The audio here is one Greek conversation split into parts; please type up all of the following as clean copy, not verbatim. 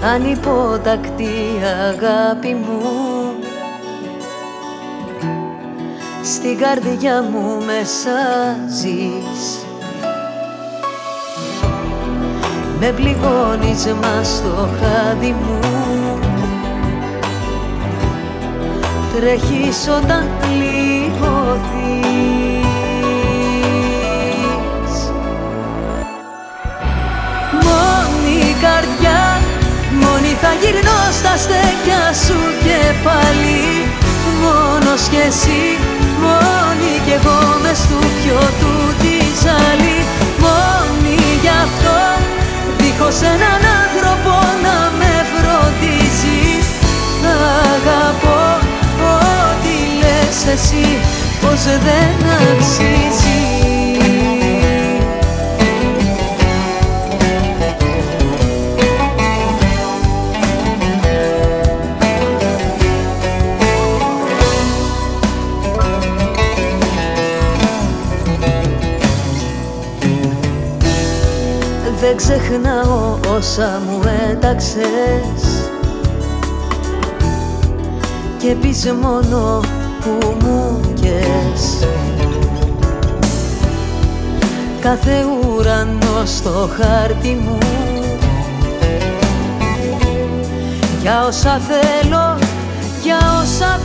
ανυπότακτη αγάπη μου, στην καρδιά μου μέσα ζεις. Με πληγώνεις μα στο χάδι μου, τρέχεις όταν πληγωθείς. Μόνη καρδιά, μόνη θα γυρνώ στα στέκια σου και πάλι. Μόνος κι εσύ, μόνη κι εγώ μες του πιωτού τη ζάλη. Μόνη γι' αυτό, δίχως έναν άνθρωπο να με φροντίζει. Θα αγαπώ ό,τι λες εσύ πως δεν αξίζει. Δεν ξεχνάω όσα μου έταξες και πεις μόνο που μου κες. Κάθε ουρανό στο χάρτη μου, για όσα θέλω, για όσα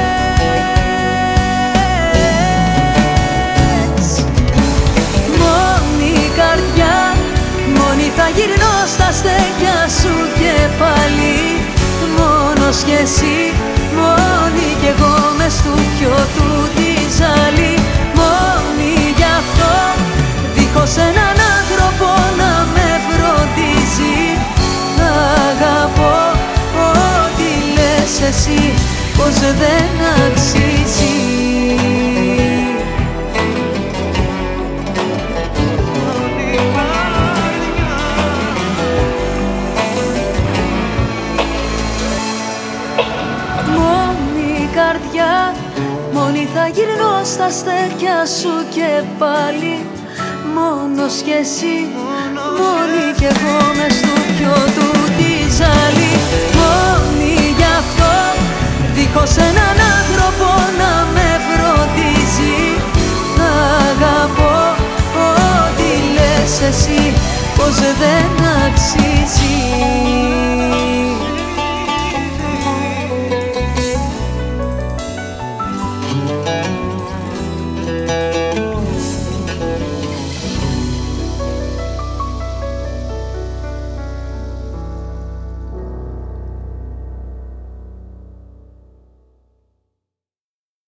θες. Μόνη καρδιά, μόνη θα γυρνώ στα στέκια σου και πάλι. Μόνος κι εσύ, μόνη κι εγώ μες του πιωτού τη ζάλη. Μόνη γι' αυτό, δίχως έναν άνθρωπο να με φροντίζει. Θα αγαπώ ό,τι λες εσύ πως δεν αξίζει. Καρδιά, μόνη θα γυρνώ στα στέκια σου και πάλι. Μόνος κι εσύ, μόνη κι εγώ μες του πιωτού τη ζάλη. Μόνη γι' αυτό, δίχως έναν άνθρωπο να με φροντίζει. Θα αγαπώ ό,τι λες εσύ πως δεν